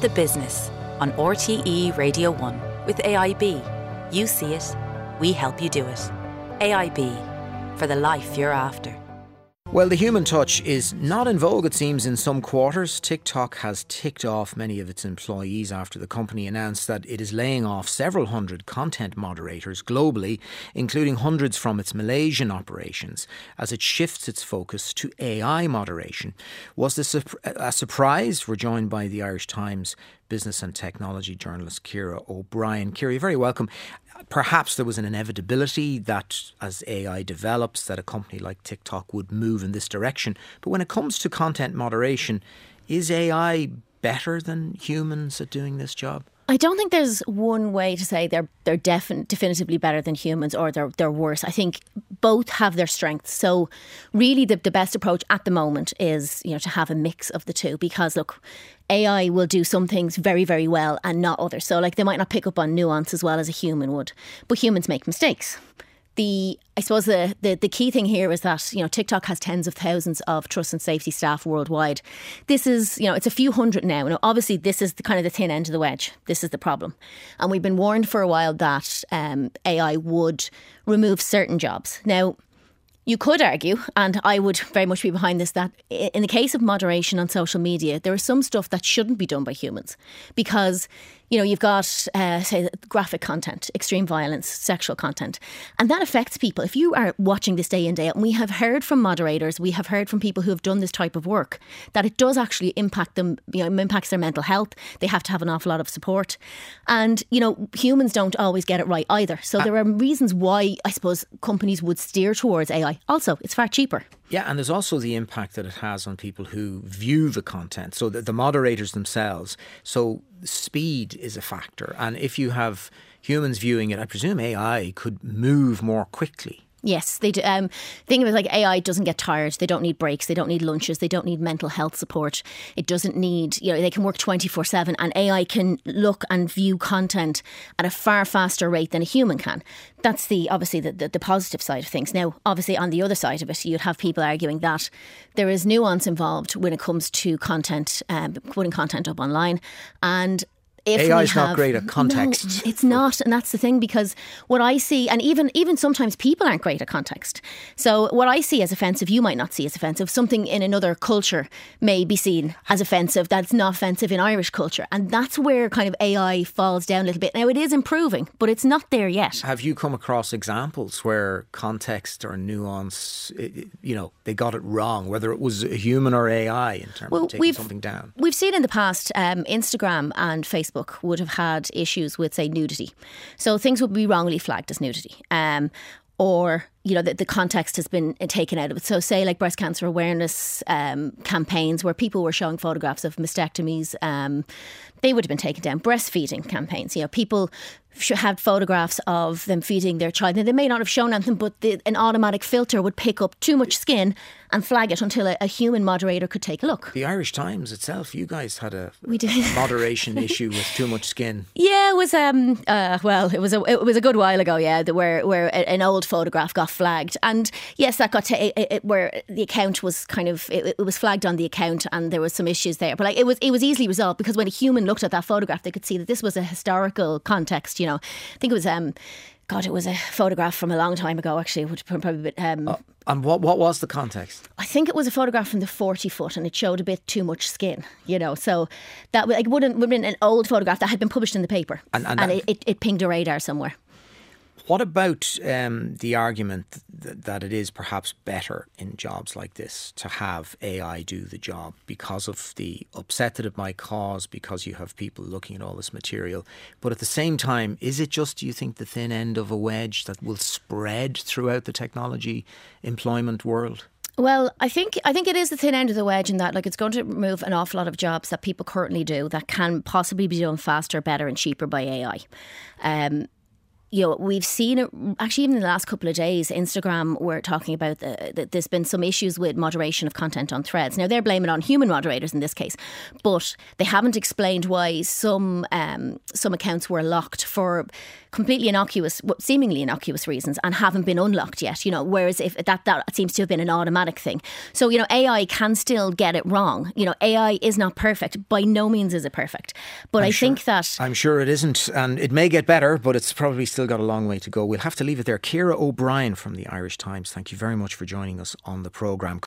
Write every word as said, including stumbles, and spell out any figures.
The Business on R T E Radio one with A I B. You see it, we help you do it. A I B, for the life you're after. Well, the human touch is not in vogue, it seems, in some quarters. TikTok has ticked off many of its employees after the company announced that it is laying off several hundred content moderators globally, including hundreds from its Malaysian operations, as it shifts its focus to A I moderation. Was this a, a surprise? We're joined by the Irish Times business and technology journalist Ciara O'Brien. Ciara, you're very welcome. Perhaps there was an inevitability that as A I develops that a company like TikTok would move in this direction. But when it comes to content moderation, is A I better than humans at doing this job? I don't think there's one way to say they're they're defin- definitively better than humans or they're they're worse. I think both have their strengths. So really the, the best approach at the moment is, you know, to have a mix of the two, because look, A I will do some things very, very well and not others. So like they might not pick up on nuance as well as a human would, but humans make mistakes. The I suppose the, the, the key thing here is that, you know, TikTok has tens of thousands of trust and safety staff worldwide. This is, you know, it's a few hundred now. Now, obviously, this is the kind of the thin end of the wedge. This is the problem. And we've been warned for a while that um, A I would remove certain jobs. Now, you could argue, and I would very much be behind this, that in the case of moderation on social media, there is some stuff that shouldn't be done by humans because, you know, you've got, uh, say, graphic content, extreme violence, sexual content, and that affects people. If you are watching this day in, day out, and we have heard from moderators, we have heard from people who have done this type of work, that it does actually impact them, you know, impacts their mental health. They have to have an awful lot of support. And, you know, humans don't always get it right either. So there are reasons why, I suppose, companies would steer towards A I. Also, it's far cheaper. Yeah, and there's also the impact that it has on people who view the content. So the, the moderators themselves. So speed is a factor. And if you have humans viewing it, I presume A I could move more quickly. Yes, they do. Um, think of it like A I doesn't get tired. They don't need breaks. They don't need lunches. They don't need mental health support. It doesn't need, you know, they can work twenty-four seven, and A I can look and view content at a far faster rate than a human can. That's the obviously the, the, the positive side of things. Now, obviously on the other side of it, you'd have people arguing that there is nuance involved when it comes to content, um, putting content up online. And If A I is have, not great at context. No, it's not. And that's the thing, because what I see, and even even sometimes people aren't great at context. So what I see as offensive, you might not see as offensive. Something in another culture may be seen as offensive that's not offensive in Irish culture. And that's where kind of A I falls down a little bit. Now, it is improving, but it's not there yet. Have you come across examples where context or nuance, you know, they got it wrong, whether it was a human or A I in terms well, of taking we've, something down? We've seen in the past, um, Instagram and Facebook would have had issues with, say, nudity. So things would be wrongly flagged as nudity. Um, or, you know, the, the context has been taken out of it. So say like breast cancer awareness um, campaigns where people were showing photographs of mastectomies, um, they would have been taken down. Breastfeeding campaigns, you know, people had photographs of them feeding their child. Now, they may not have shown anything, but the, an automatic filter would pick up too much skin and flag it until a, a human moderator could take a look. The Irish Times itself, you guys had a, we did. a moderation issue with too much skin. Yeah, it was. Um, uh, well, it was a it was a good while ago. Yeah, where where an old photograph got flagged, and yes, that got to it, it, where the account was kind of it, it was flagged on the account, and there was some issues there. But like it was it was easily resolved, because when a human looked at that photograph, they could see that this was a historical context. You know, I think it was. Um, God, it was a photograph from a long time ago, actually, which probably. Um, uh, and what what was the context? I think it was a photograph from the forty foot, and it showed a bit too much skin, you know. So that like, wouldn't would have been an old photograph that had been published in the paper, and, and, and it, it, it pinged a radar somewhere. What about um, the argument th- that it is perhaps better in jobs like this to have A I do the job because of the upset that it might cause, because you have people looking at all this material? But at the same time, is it just, do you think, the thin end of a wedge that will spread throughout the technology employment world? Well, I think I think it is the thin end of the wedge in that, like, it's going to remove an awful lot of jobs that people currently do that can possibly be done faster, better and cheaper by A I. Um you know, we've seen it actually even in the last couple of days. Instagram were talking about the, that there's been some issues with moderation of content on Threads. Now they're blaming it on human moderators in this case, but they haven't explained why some um, some accounts were locked for completely innocuous, seemingly innocuous reasons and haven't been unlocked yet. You know, whereas if that that seems to have been an automatic thing. So you know, A I can still get it wrong. You know, A I is not perfect. By no means is it perfect. But I'm I sure, think that I'm sure it isn't, and it may get better, but it's probably still got a long way to go. We'll have to leave it there. Ciara O'Brien from the Irish Times, thank you very much for joining us on the programme.